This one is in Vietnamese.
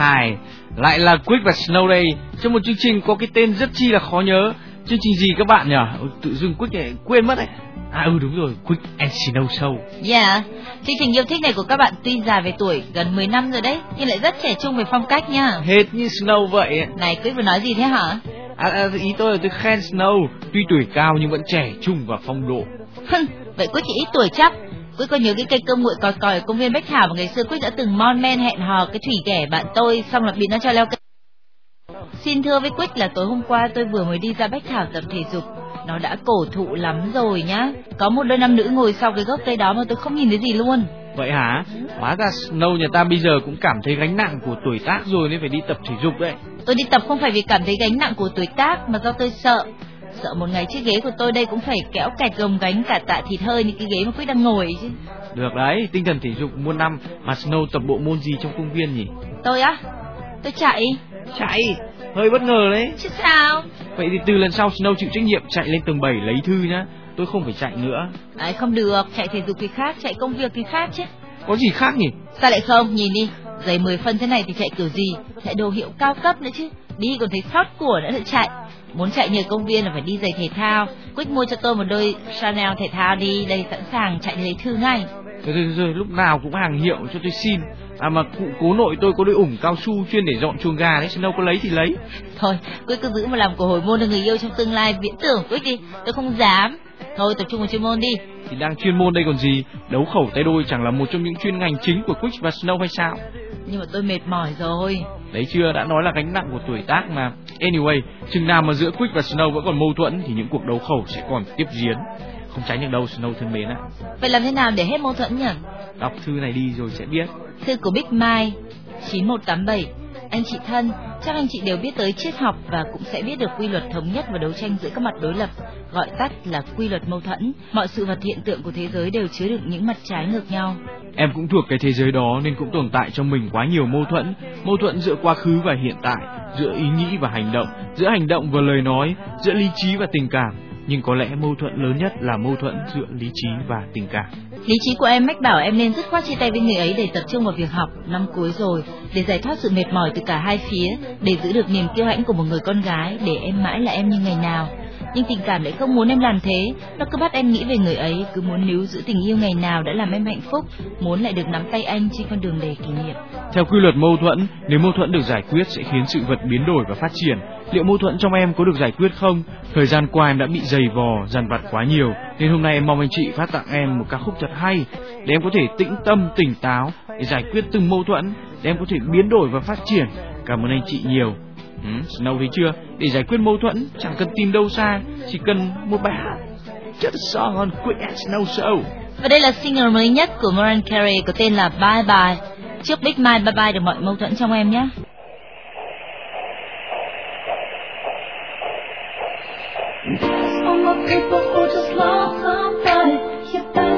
Hi, lại là Quick và Snow đây. Trong một chương trình có cái tên rất chi là khó nhớ. Chương trình gì các bạn nhỉ? Tự dưng Quick lại quên mất đấy. Đúng rồi, Quick and Snow Show. Yeah, chương trình yêu thích này của các bạn tuy già về tuổi, gần 10 năm rồi đấy, nhưng lại rất trẻ trung về phong cách nha. Hết như Snow vậy. Này, Quick vừa nói gì thế hả? Ý tôi là tôi khen Snow, tuy tuổi cao nhưng vẫn trẻ trung và phong độ. Vậy Quick chỉ ít tuổi chắc. Quick có nhớ cái cây cơm nguội còi còi ở công viên Bách Thảo mà ngày xưa Quick đã từng mon men hẹn hò cái Thủy ghẻ bạn tôi, xong là bị nó cho leo cây. Xin thưa với Quick là tối hôm qua tôi vừa mới đi ra Bách Thảo tập thể dục. Nó đã cổ thụ lắm rồi nhá. Có một đôi nam nữ ngồi sau cái gốc cây đó mà tôi không nhìn thấy gì luôn. Vậy hả? Hóa ra Snow nhà ta bây giờ cũng cảm thấy gánh nặng của tuổi tác rồi nên phải đi tập thể dục đấy. Tôi đi tập không phải vì cảm thấy gánh nặng của tuổi tác mà do tôi sợ một ngày chiếc ghế của tôi đây cũng phải kéo kẹt gồng gánh cả tạ thịt hơi như cái ghế mà Quick đang ngồi chứ. Được đấy, tinh thần thể dục muôn năm. Mà Snow tập bộ môn gì trong công viên nhỉ? Tôi á? Tôi chạy. Chạy? Hơi bất ngờ đấy. Chứ sao? Vậy thì từ lần sau Snow chịu trách nhiệm chạy lên tầng 7 lấy thư nhá. Tôi không phải chạy nữa. Không được, chạy thể dục thì khác, chạy công việc thì khác chứ. Có gì khác nhỉ? Sao lại không? Nhìn đi, giày 10 phân thế này thì chạy kiểu gì? Chạy đồ hiệu cao cấp nữa chứ. Đi còn thấy sót của nữa lại chạy. Muốn chạy nhờ công viên là phải đi giày thể thao. Quick mua cho tôi một đôi Chanel thể thao đi, đây sẵn sàng chạy lấy thư ngay. Rồi, lúc nào cũng hàng hiệu cho tôi xin. Mà cụ cố nội tôi có đôi ủng cao su chuyên để dọn chuồng gà đấy, Snow có lấy thì lấy. Thôi, Quick cứ giữ mà làm của hồi môn cho người yêu trong tương lai viễn tưởng Quick đi, tôi không dám. Thôi tập trung vào chuyên môn đi. Thì đang chuyên môn đây còn gì, đấu khẩu tay đôi chẳng là một trong những chuyên ngành chính của Quick và Snow hay sao? Nhưng mà tôi mệt mỏi rồi. Đấy chưa, đã nói là gánh nặng của tuổi tác mà. Anyway, chừng nào mà giữa Quick và Snow vẫn còn mâu thuẫn thì những cuộc đấu khẩu sẽ còn tiếp diễn. Không tránh được đâu Snow thân mến ạ. Vậy làm thế nào để hết mâu thuẫn nhỉ? Đọc thư này đi rồi sẽ biết. Thư của Big Mai 9187. Anh chị thân, chắc anh chị đều biết tới triết học và cũng sẽ biết được quy luật thống nhất và đấu tranh giữa các mặt đối lập, gọi tắt là quy luật mâu thuẫn. Mọi sự vật hiện tượng của thế giới đều chứa đựng những mặt trái ngược nhau. Em cũng thuộc cái thế giới đó nên cũng tồn tại trong mình quá nhiều mâu thuẫn giữa quá khứ và hiện tại, giữa ý nghĩ và hành động, giữa hành động và lời nói, giữa lý trí và tình cảm. Nhưng có lẽ mâu thuẫn lớn nhất là mâu thuẫn giữa lý trí và tình cảm. Lý trí của em mách bảo em nên dứt khoát chia tay với người ấy để tập trung vào việc học, năm cuối rồi, để giải thoát sự mệt mỏi từ cả hai phía, để giữ được niềm kiêu hãnh của một người con gái, để em mãi là em như ngày nào. Nhưng tình cảm lại không muốn em làm thế, nó cứ bắt em nghĩ về người ấy, cứ muốn níu giữ tình yêu ngày nào đã làm em hạnh phúc, muốn lại được nắm tay anh trên con đường đầy kỷ niệm. Theo quy luật mâu thuẫn, nếu mâu thuẫn được giải quyết sẽ khiến sự vật biến đổi và phát triển. Liệu mâu thuẫn trong em có được giải quyết không? Thời gian qua em đã bị dày vò, dằn vặt quá nhiều, nên hôm nay em mong anh chị phát tặng em một ca khúc thật hay để em có thể tĩnh tâm, tỉnh táo để giải quyết từng mâu thuẫn, để em có thể biến đổi và phát triển. Cảm ơn anh chị nhiều. Snow thấy chưa? Để giải quyết mâu thuẫn chẳng cần tìm đâu xa, chỉ cần một bài hát. Just a song on Quick and Snow Show. Và đây là single mới nhất của Mariah Carey có tên là Bye Bye. Chúc Big Mai bye bye được mọi mâu thuẫn trong em nhé. All my people who just lost somebody, you better